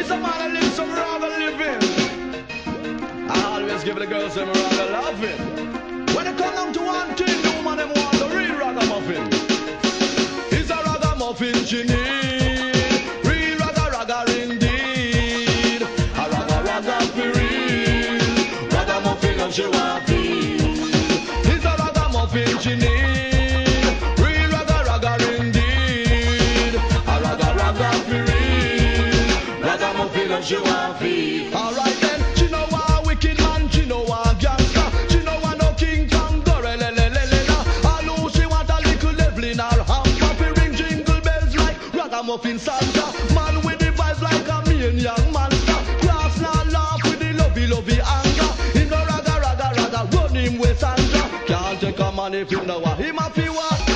He's a man that lives some rather living. I always give the girls some rather loving. When it come down to one thing, the woman them want the real ragamuffin. He's a ragamuffin she need. Real raga indeed. A raga for real. Ragamuffin and she want feel. He's a ragamuffin she need. Real raga indeed. A raga for real. Ragamuffin and she want feel. Alright then, she know a wicked man, she know a gangster. She know a no King Kong, gorelelelelena. All who she want a little level in her hamper. Fi ring jingle bells like ragamuffin Santa. Man with the vibes like a mean young monster. Class now laugh with the lovey anger. Him no raga, run him with Sandra. Can't take a man if you know what him a fi want.